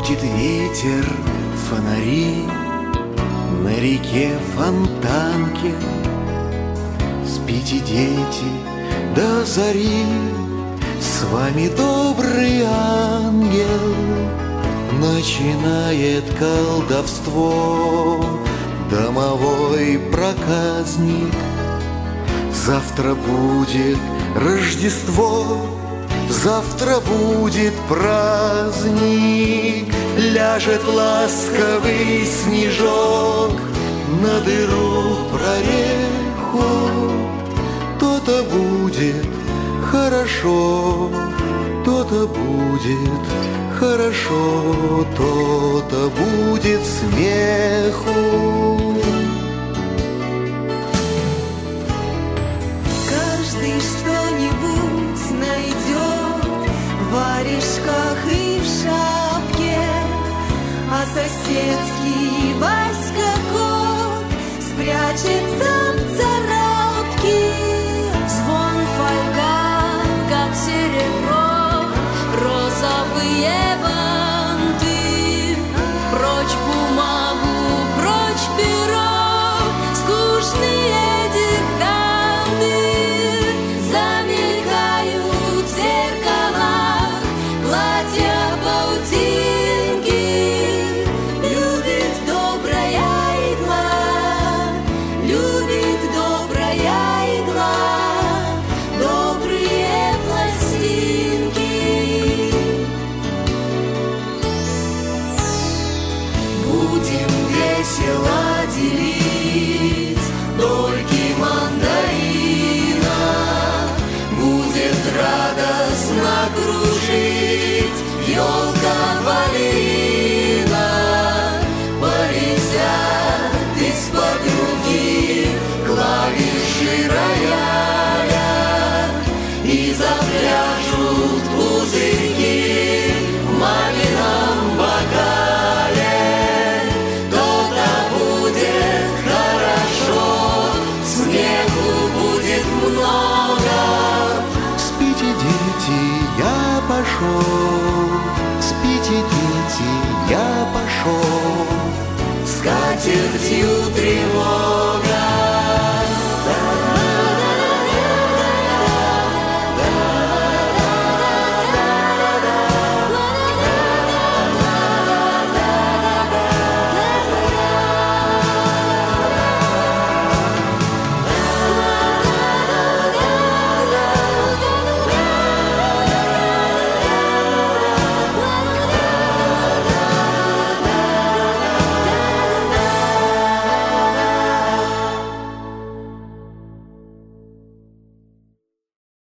Крутит ветер фонари на реке Фонтанке. Спите, дети, до зари, с вами добрый ангел. Начинает колдовство домовой проказник. Завтра будет Рождество, завтра будет праздник. Ляжет ласковый снежок на дыру прореху. То-то будет хорошо, то-то будет хорошо, то-то будет смеху. Каждый что-нибудь найдет в варежках и в шапке, а соседский Васька кот спрячется в царапке. Звон фольга, как серебро, розовые банты. Прочь бумагу, прочь перо, скучные диктанты. Замелькают в зеркалах платья-паутинки. Любит добрая игла, любит добрая игла добрые пластинки. Будем весело делить дольки мандарина. Будет радостно кружить елка-балерина. Полетят из-под руки клавиши рояля и запляшут пузырьки в мамином бокале. То-то будет хорошо, смеху будет много. Спите, дети, я пошел.